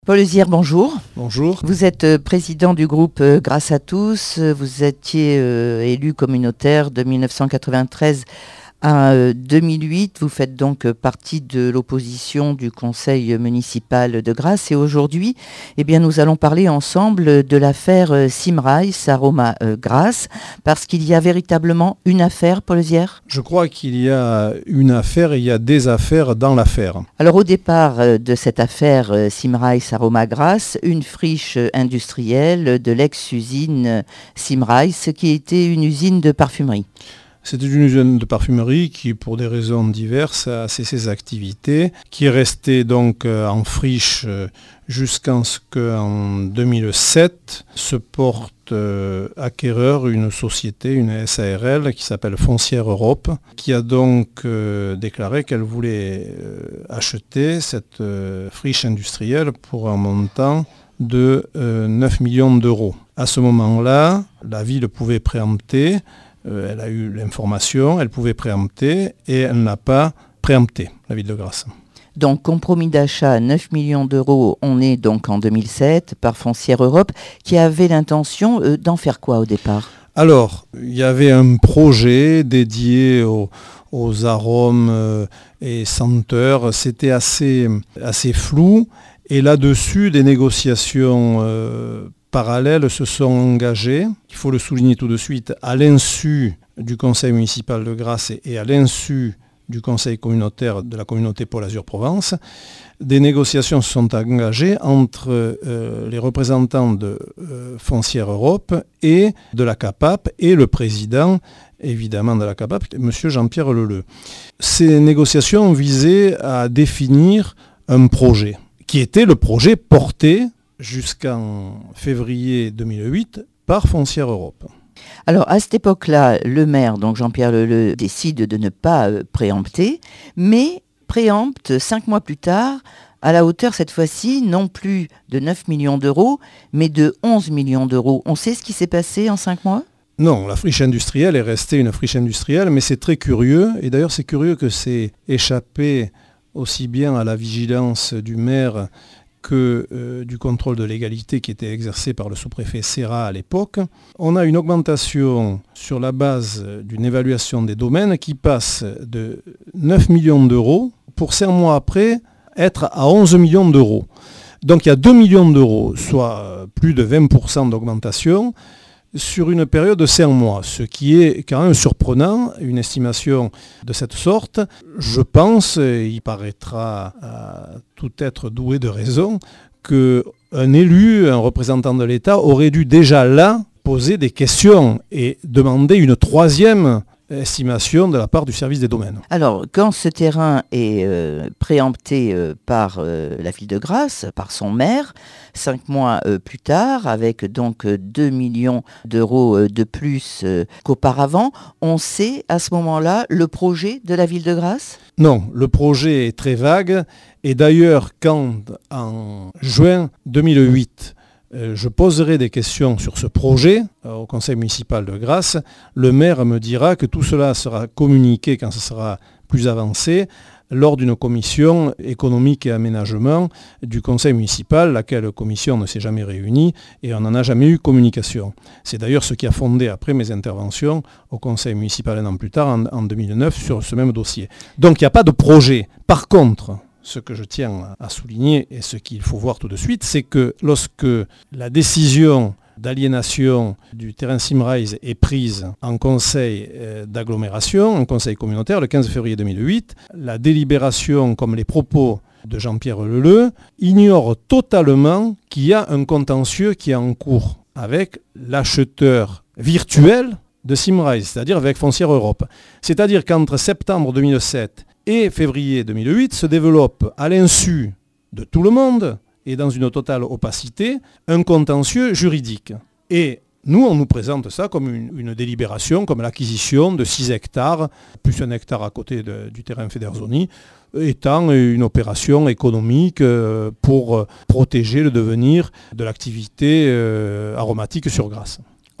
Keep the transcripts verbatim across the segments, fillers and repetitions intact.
Paul Eusière, bonjour. Bonjour. Vous êtes euh, président du groupe euh, Grâce à tous. Vous étiez euh, élu communautaire de mille neuf cent quatre-vingt-treize à euh, deux mille huit. Vous faites donc euh, partie de l'opposition du conseil municipal de Grasse. Et aujourd'hui, eh bien, nous allons parler ensemble de l'affaire euh, Symrise Aroma euh, Grasse, parce qu'il y a véritablement une affaire, Paul Eusière. Je crois qu'il y a une affaire et il y a des affaires dans l'affaire. Alors au départ euh, de cette affaire euh, Symrise Aroma Grasse, une friche euh, industrielle de l'ex-usine euh, Symrise, qui était une usine de parfumerie. C'était une usine de parfumerie qui, pour des raisons diverses, a cessé ses activités, qui est restée donc euh, en friche euh, jusqu'à ce qu'en deux mille sept se porte euh, acquéreur une société, une S A R L qui s'appelle Foncière Europe, qui a donc euh, déclaré qu'elle voulait euh, acheter cette euh, friche industrielle pour un montant de euh, neuf millions d'euros. À ce moment-là, la ville pouvait préempter. Euh, elle a eu l'information, elle pouvait préempter et elle n'a pas préempté, la ville de Grasse. Donc compromis d'achat neuf millions d'euros, on est donc en deux mille sept par Foncière Europe, qui avait l'intention euh, d'en faire quoi au départ ? Alors, il y avait un projet dédié aux, aux arômes euh, et senteurs, c'était assez, assez flou et là-dessus des négociations euh, parallèles se sont engagés, il faut le souligner tout de suite, à l'insu du conseil municipal de Grasse et à l'insu du conseil communautaire de la communauté Pôle Azur Provence. Des négociations se sont engagées entre euh, les représentants de euh, Foncière Europe et de la C A P A P et le président évidemment de la C A P A P, M. Jean-Pierre Leleu. Ces négociations visaient à définir un projet qui était le projet porté jusqu'en février deux mille huit par Foncière Europe. Alors à cette époque-là, le maire, donc Jean-Pierre Leleu, décide de ne pas euh, préempter, mais préempte cinq mois plus tard, à la hauteur cette fois-ci, non plus de neuf millions d'euros, mais de onze millions d'euros. On sait ce qui s'est passé en cinq mois ? Non, la friche industrielle est restée une friche industrielle, mais c'est très curieux, et d'ailleurs c'est curieux que c'est échappé aussi bien à la vigilance du maire que euh, du contrôle de légalité qui était exercé par le sous-préfet Serra à l'époque. On a une augmentation sur la base d'une évaluation des domaines qui passe de neuf millions d'euros pour cinq mois après être à onze millions d'euros. Donc il y a deux millions d'euros, soit plus de vingt pour cent d'augmentation sur une période de cinq mois, ce qui est quand même surprenant, une estimation de cette sorte. Je pense, il paraîtra à tout être doué de raison, qu'un élu, un représentant de l'État aurait dû déjà là poser des questions et demander une troisième estimation de la part du service des domaines. Alors, quand ce terrain est euh, préempté euh, par euh, la ville de Grasse, par son maire, cinq mois euh, plus tard, avec donc euh, deux millions d'euros euh, de plus euh, qu'auparavant, on sait à ce moment-là le projet de la ville de Grasse ? Non, le projet est très vague et d'ailleurs quand en juin deux mille huit, je poserai des questions sur ce projet au conseil municipal de Grasse, le maire me dira que tout cela sera communiqué quand ce sera plus avancé lors d'une commission économique et aménagement du conseil municipal, laquelle commission ne s'est jamais réunie et on n'en a jamais eu communication. C'est d'ailleurs ce qui a fondé après mes interventions au conseil municipal un an plus tard, en, en deux mille neuf, sur ce même dossier. Donc il n'y a pas de projet. Par contre, ce que je tiens à souligner et ce qu'il faut voir tout de suite, c'est que lorsque la décision d'aliénation du terrain Symrise est prise en conseil d'agglomération, en conseil communautaire, le quinze février deux mille huit, la délibération, comme les propos de Jean-Pierre Leleu, ignore totalement qu'il y a un contentieux qui est en cours avec l'acheteur virtuel de Symrise, c'est-à-dire avec Foncière Europe. C'est-à-dire qu'entre septembre deux mille sept et février deux mille huit se développe à l'insu de tout le monde et dans une totale opacité un contentieux juridique. Et nous, on nous présente ça comme une, une délibération, comme l'acquisition de six hectares, plus un hectare à côté de, du terrain Federzoni, étant une opération économique euh, pour protéger le devenir de l'activité euh, aromatique sur Grasse.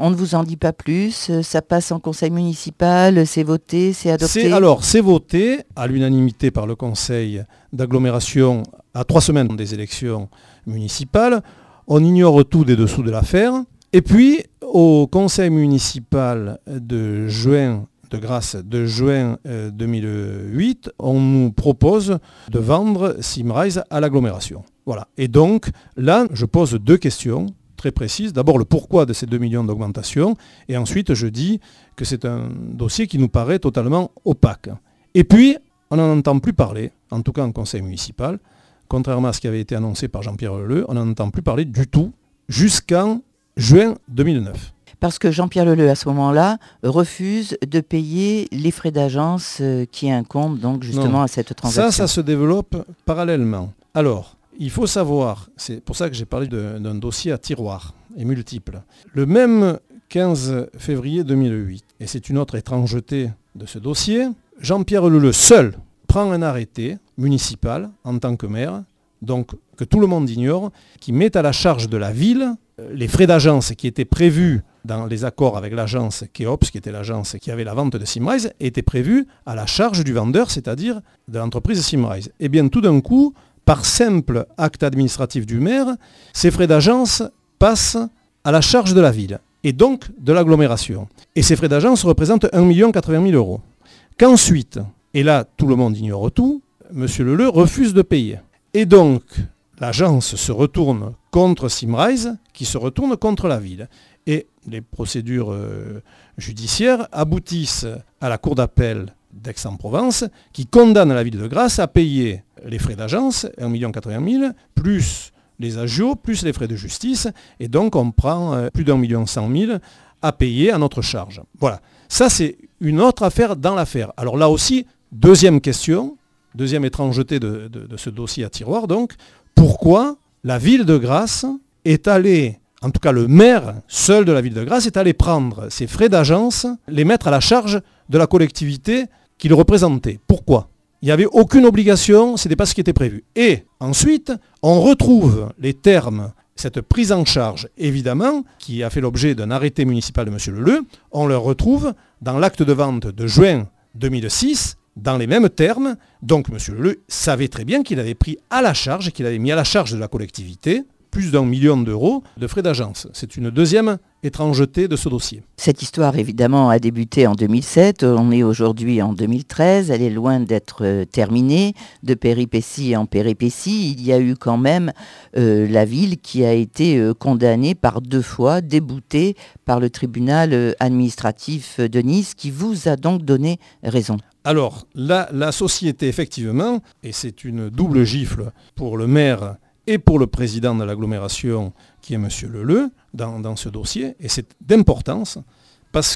On ne vous en dit pas plus, ça passe en conseil municipal, c'est voté, c'est adopté. C'est, alors, c'est voté à l'unanimité par le conseil d'agglomération à trois semaines des élections municipales. On ignore tout des dessous de l'affaire. Et puis, au conseil municipal de juin, de Grasse, de juin euh, deux mille huit, on nous propose de vendre Symrise à l'agglomération. Voilà. Et donc, là, je pose deux questions très précises. D'abord, le pourquoi de ces deux millions d'augmentation. Et ensuite, je dis que c'est un dossier qui nous paraît totalement opaque. Et puis, on n'en entend plus parler, en tout cas en conseil municipal. Contrairement à ce qui avait été annoncé par Jean-Pierre Leleu, on n'en entend plus parler du tout jusqu'en juin deux mille neuf. Parce que Jean-Pierre Leleu, à ce moment-là, refuse de payer les frais d'agence qui incombent donc justement non. à cette transaction. Ça, ça se développe parallèlement. Alors, il faut savoir, c'est pour ça que j'ai parlé de, d'un dossier à tiroir et multiple. Le même quinze février deux mille huit, et c'est une autre étrangeté de ce dossier, Jean-Pierre Leleu seul prend un arrêté municipal en tant que maire, donc que tout le monde ignore, qui met à la charge de la ville les frais d'agence qui étaient prévus dans les accords avec l'agence Keops, qui était l'agence qui avait la vente de Symrise, étaient prévus à la charge du vendeur, c'est-à-dire de l'entreprise Symrise. Et bien tout d'un coup, par simple acte administratif du maire, ces frais d'agence passent à la charge de la ville, et donc de l'agglomération. Et ces frais d'agence représentent un million quatre-vingt mille euros. Qu'ensuite, et là tout le monde ignore tout, M. Leleu refuse de payer. Et donc, l'agence se retourne contre Symrise, qui se retourne contre la ville. Et les procédures euh, judiciaires aboutissent à la cour d'appel d'Aix-en-Provence, qui condamne la ville de Grasse à payer les frais d'agence, un million quatre-vingt mille, plus les agios, plus les frais de justice, et donc on prend euh, plus d'un million cent mille à payer à notre charge. Voilà. Ça, c'est une autre affaire dans l'affaire. Alors là aussi, deuxième question, deuxième étrangeté de, de, de ce dossier à tiroir, donc, pourquoi la ville de Grasse est allée, en tout cas le maire seul de la ville de Grasse, est allé prendre ses frais d'agence, les mettre à la charge de la collectivité qu'il représentait. Pourquoi ? Il n'y avait aucune obligation, ce n'était pas ce qui était prévu. Et ensuite, on retrouve les termes, cette prise en charge, évidemment, qui a fait l'objet d'un arrêté municipal de M. Leleu, on le retrouve dans l'acte de vente de juin deux mille six, dans les mêmes termes. Donc M. Leleu savait très bien qu'il avait pris à la charge, qu'il avait mis à la charge de la collectivité plus d'un million d'euros de frais d'agence. C'est une deuxième étrangeté de ce dossier. Cette histoire, évidemment, a débuté en deux mille sept. On est aujourd'hui en deux mille treize. Elle est loin d'être terminée. De péripétie en péripétie, il y a eu quand même euh, la ville qui a été euh, condamnée par deux fois, déboutée par le tribunal euh, administratif de Nice, qui vous a donc donné raison. Alors, la, la société, effectivement, et c'est une double gifle pour le maire et pour le président de l'agglomération, qui est M. Leleu, dans, dans ce dossier, et c'est d'importance, parce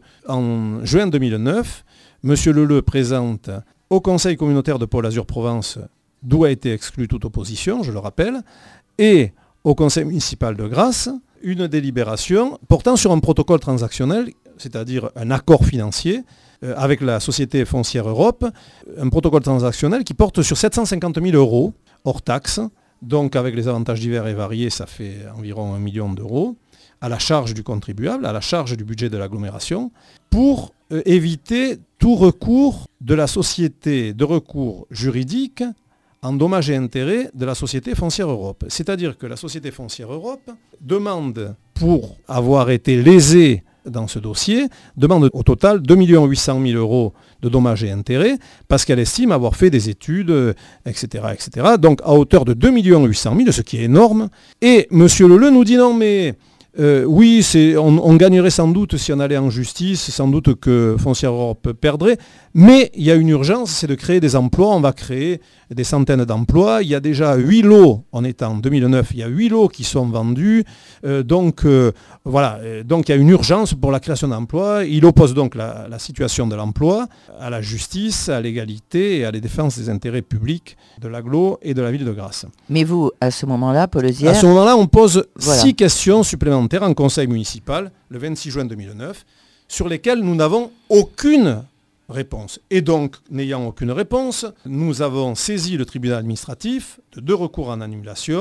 qu'en juin deux mille neuf, M. Leleu présente au Conseil communautaire de Pôle Azur Provence, d'où a été exclue toute opposition, je le rappelle, et au Conseil municipal de Grasse, une délibération portant sur un protocole transactionnel, c'est-à-dire un accord financier, euh, avec la Société Foncière Europe, un protocole transactionnel qui porte sur sept cent cinquante mille euros, hors taxes. Donc avec les avantages divers et variés, ça fait environ un million d'euros, à la charge du contribuable, à la charge du budget de l'agglomération, pour euh, éviter tout recours de la société de recours juridique en dommages et intérêts de la Société Foncière Europe. C'est-à-dire que la Société Foncière Europe demande, pour avoir été lésée dans ce dossier, demande au total deux millions huit cent mille euros de dommages et intérêts, parce qu'elle estime avoir fait des études, et cetera, et cetera. Donc à hauteur de deux millions huit cent mille, ce qui est énorme. Et M. Leleu nous dit non mais euh, oui, c'est, on, on gagnerait sans doute si on allait en justice, sans doute que Foncière Europe perdrait, mais il y a une urgence, c'est de créer des emplois, on va créer des centaines d'emplois. Il y a déjà huit lots, on est en deux mille neuf, il y a huit lots qui sont vendus, euh, donc euh, voilà, donc il y a une urgence pour la création d'emplois. Il oppose donc la, la situation de l'emploi à la justice, à l'égalité et à la défense des intérêts publics de l'agglo et de la ville de Grasse. Mais vous, à ce moment-là, Paul Auzière... À ce moment-là, on pose voilà. six questions supplémentaires en conseil municipal, le vingt-six juin deux mille neuf, sur lesquelles nous n'avons aucune réponse. Et donc, n'ayant aucune réponse, nous avons saisi le tribunal administratif de deux recours en annulation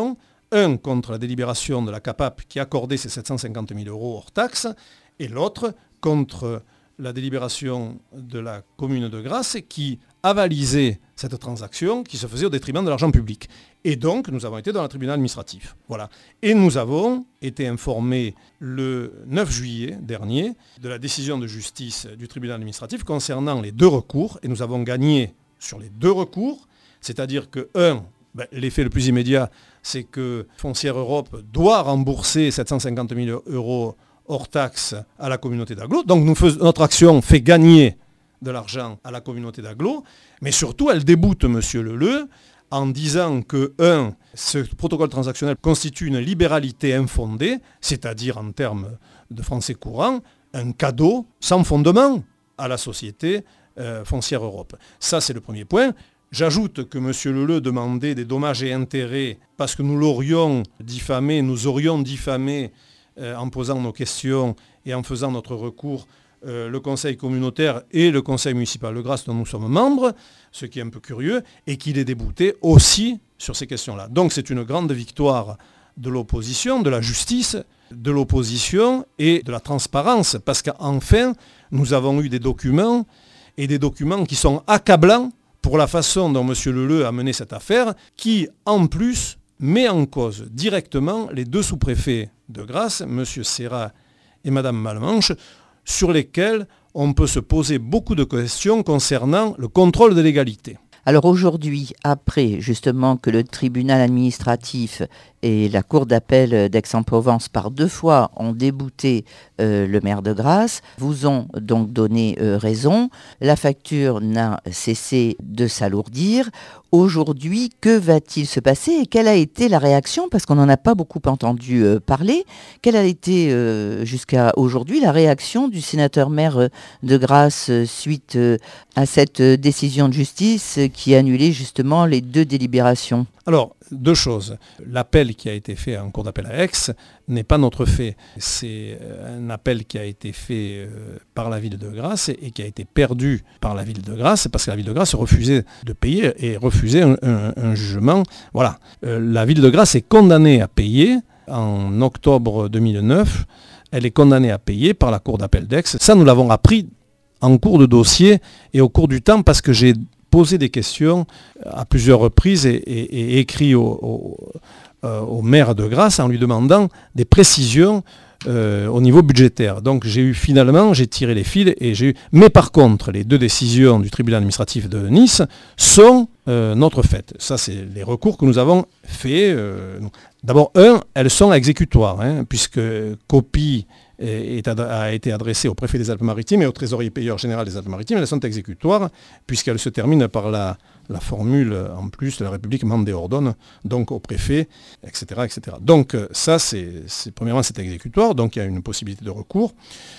un contre la délibération de la CAPAP qui accordait ces sept cent cinquante mille euros hors taxe, et l'autre contre la délibération de la commune de Grasse qui avalisait cette transaction qui se faisait au détriment de l'argent public. Et donc, nous avons été dans le tribunal administratif. Voilà. Et nous avons été informés le neuf juillet dernier de la décision de justice du tribunal administratif concernant les deux recours. Et nous avons gagné sur les deux recours. C'est-à-dire que, un, ben, l'effet le plus immédiat, c'est que Foncière Europe doit rembourser sept cent cinquante mille euros hors taxe à la communauté d'Aglo. Donc nous fais, notre action fait gagner de l'argent à la communauté d'Aglo, mais surtout elle déboute M. Leleu en disant que, un, ce protocole transactionnel constitue une libéralité infondée, c'est-à-dire en termes de français courant, un cadeau sans fondement à la société euh, Foncière Europe. Ça, c'est le premier point. J'ajoute que M. Leleu demandait des dommages et intérêts parce que nous l'aurions diffamé, nous aurions diffamé euh, en posant nos questions et en faisant notre recours euh, le conseil communautaire et le conseil municipal de Grasse dont nous sommes membres, ce qui est un peu curieux, et qu'il est débouté aussi sur ces questions-là. Donc c'est une grande victoire de l'opposition, de la justice, de l'opposition et de la transparence, parce qu'enfin, nous avons eu des documents, et des documents qui sont accablants pour la façon dont M. Leleu a mené cette affaire, qui, en plus, met en cause directement les deux sous-préfets de Grasse, M. Serra et Mme Malmanche, sur lesquels on peut se poser beaucoup de questions concernant le contrôle de légalité. Alors aujourd'hui, après justement que le tribunal administratif et la cour d'appel d'Aix-en-Provence par deux fois ont débouté euh, le maire de Grasse, vous ont donc donné euh, raison. La facture n'a cessé de s'alourdir. Aujourd'hui, que va-t-il se passer et quelle a été la réaction, parce qu'on n'en a pas beaucoup entendu euh, parler, quelle a été euh, jusqu'à aujourd'hui la réaction du sénateur maire euh, de Grasse euh, suite euh, à cette euh, décision de justice euh, qui a annulé justement les deux délibérations ? Alors, deux choses. L'appel qui a été fait en cour d'appel à Aix n'est pas notre fait. C'est un appel qui a été fait par la ville de Grasse et qui a été perdu par la ville de Grasse parce que la ville de Grasse refusait de payer et refusait un, un, un jugement. Voilà. La ville de Grasse est condamnée à payer en octobre deux mille neuf. Elle est condamnée à payer par la cour d'appel d'Aix. Ça, nous l'avons appris en cours de dossier et au cours du temps parce que j'ai posé des questions à plusieurs reprises et, et, et écrit au, au, euh, au maire de Grasse en lui demandant des précisions euh, au niveau budgétaire. Donc j'ai eu finalement, j'ai tiré les fils et j'ai eu... Mais par contre, les deux décisions du tribunal administratif de Nice sont euh, notre fait. Ça, c'est les recours que nous avons faits. Euh, D'abord, un, elles sont exécutoires, hein, puisque copie est, a été adressée au préfet des Alpes-Maritimes et au trésorier payeur général des Alpes-Maritimes. Elles sont exécutoires puisqu'elles se terminent par la, la formule, en plus, la République mande et ordonne, donc au préfet, et cetera et cetera. Donc ça, c'est, c'est, premièrement, c'est exécutoire, donc il y a une possibilité de recours.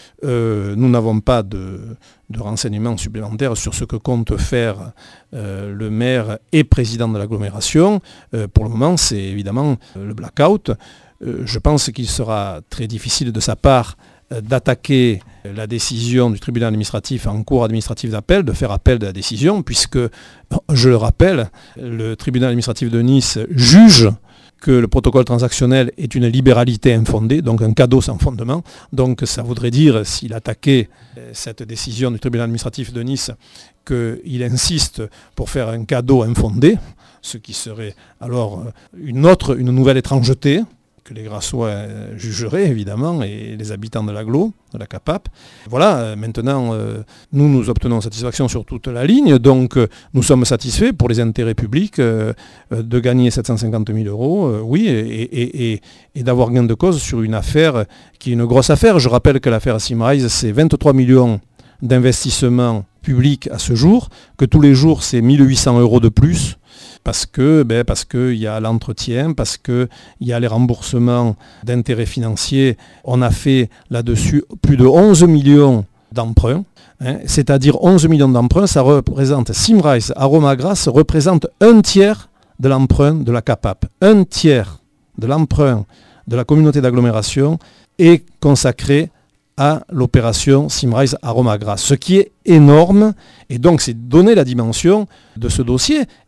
Euh, nous n'avons pas de, de renseignements supplémentaires sur ce que compte faire euh, le maire et président de l'agglomération. Euh, pour le moment, c'est évidemment euh, le blackout. Euh, je pense qu'il sera très difficile de sa part euh, d'attaquer la décision du tribunal administratif en cour administrative d'appel, de faire appel de la décision, puisque, je le rappelle, le tribunal administratif de Nice juge que le protocole transactionnel est une libéralité infondée, donc un cadeau sans fondement. Donc ça voudrait dire, s'il attaquait cette décision du tribunal administratif de Nice, qu'il insiste pour faire un cadeau infondé, ce qui serait alors une autre, une nouvelle étrangeté, que les Grassois jugeraient évidemment, et les habitants de l'agglo, de la CAPAP. Voilà, maintenant, euh, nous, nous obtenons satisfaction sur toute la ligne, donc euh, nous sommes satisfaits pour les intérêts publics euh, euh, de gagner sept cent cinquante mille euros, euh, oui, et, et, et, et d'avoir gain de cause sur une affaire qui est une grosse affaire. Je rappelle que l'affaire Symrise, c'est vingt-trois millions d'investissements publics à ce jour, que tous les jours, c'est mille huit cents euros de plus, parce que ben, parce qu'il y a l'entretien, parce qu'il y a les remboursements d'intérêts financiers. On a fait là-dessus plus de onze millions d'emprunts, hein, c'est-à-dire onze millions d'emprunts, ça représente, Symrise, Aroma Grasse représente un tiers de l'emprunt de la CAPAP. Un tiers de l'emprunt de la communauté d'agglomération est consacré à l'opération Symrise Aroma Grasse, ce qui est énorme, et donc c'est donner la dimension de ce dossier.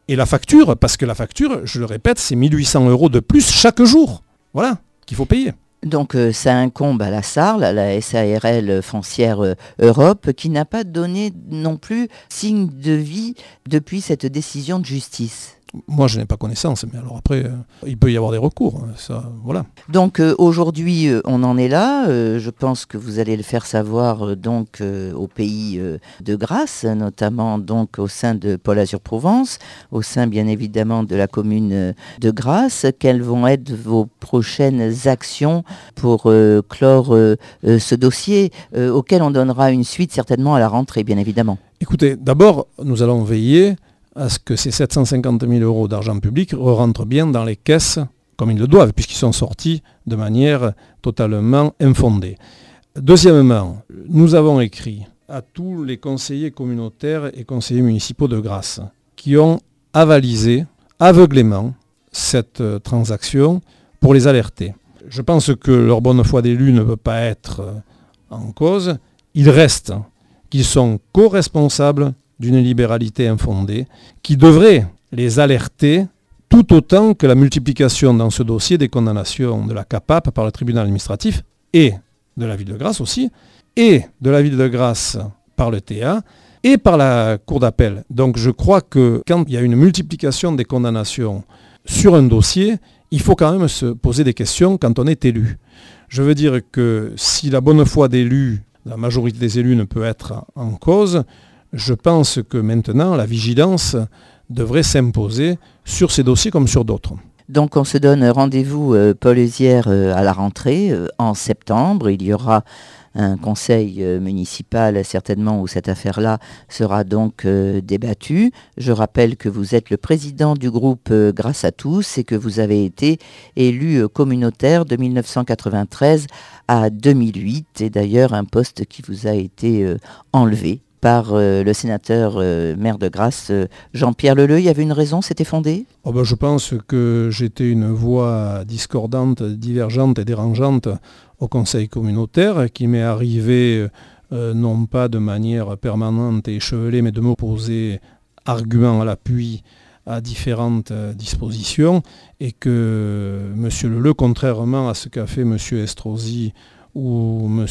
Et la facture, parce que la facture, je le répète, c'est mille huit cents euros de plus chaque jour. Voilà, qu'il faut payer. Donc euh, ça incombe à la S A R L, à la S A R L Foncière euh, Europe, qui n'a pas donné non plus signe de vie depuis cette décision de justice. Moi, je n'ai pas connaissance, mais alors après, euh, il peut y avoir des recours. Ça, voilà. Donc euh, aujourd'hui, euh, on en est là. Euh, je pense que vous allez le faire savoir euh, donc euh, au pays euh, de Grasse, notamment donc au sein de Pôle Azur Provence, au sein bien évidemment de la commune euh, de Grasse. Quelles vont être vos prochaines actions pour euh, clore euh, euh, ce dossier euh, auquel on donnera une suite certainement à la rentrée, bien évidemment? Écoutez, d'abord, nous allons veiller à ce que ces sept cent cinquante mille euros d'argent public rentrent bien dans les caisses comme ils le doivent, puisqu'ils sont sortis de manière totalement infondée. Deuxièmement, nous avons écrit à tous les conseillers communautaires et conseillers municipaux de Grasse qui ont avalisé aveuglément cette transaction pour les alerter. Je pense que leur bonne foi d'élus ne peut pas être en cause. Il reste qu'ils sont co-responsables d'une libéralité infondée, qui devrait les alerter tout autant que la multiplication dans ce dossier des condamnations de la C A P A P par le tribunal administratif et de la ville de Grasse aussi, et de la ville de Grasse par le T A et par la cour d'appel. Donc je crois que quand il y a une multiplication des condamnations sur un dossier, il faut quand même se poser des questions quand on est élu. Je veux dire que si la bonne foi d'élus, la majorité des élus ne peut être en cause, je pense que maintenant, la vigilance devrait s'imposer sur ces dossiers comme sur d'autres. Donc on se donne rendez-vous, euh, Paul Eusière, euh, à la rentrée, euh, en septembre. Il y aura un conseil euh, municipal certainement où cette affaire-là sera donc euh, débattue. Je rappelle que vous êtes le président du groupe euh, Grâce à tous et que vous avez été élu euh, communautaire de mille neuf cent quatre-vingt-treize à deux mille huit, et d'ailleurs un poste qui vous a été euh, enlevé par euh, le sénateur euh, maire de Grasse, euh, Jean-Pierre Leleu. Il y avait une raison, c'était fondé ? Oh ben je pense que j'étais une voix discordante, divergente et dérangeante au conseil communautaire, qui m'est arrivé euh, non pas de manière permanente et échevelée, mais de m'opposer argument à l'appui à différentes euh, dispositions, et que M. Leleu, contrairement à ce qu'a fait M. Estrosi où M.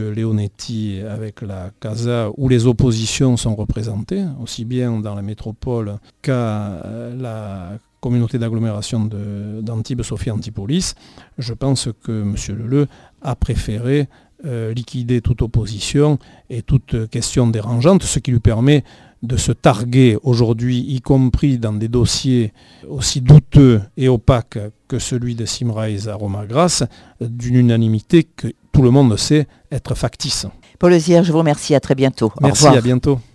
Leonetti avec la CASA, où les oppositions sont représentées, aussi bien dans la métropole qu'à la communauté d'agglomération de, d'Antibes-Sophie-Antipolis, je pense que M. Leleu a préféré euh, liquider toute opposition et toute question dérangeante, ce qui lui permet de se targuer aujourd'hui, y compris dans des dossiers aussi douteux et opaques que celui de Simrise à Roma-Grasse, d'une unanimité que tout le monde sait être factice. Paul Eusière, je vous remercie. À très bientôt. Merci, au revoir. À bientôt.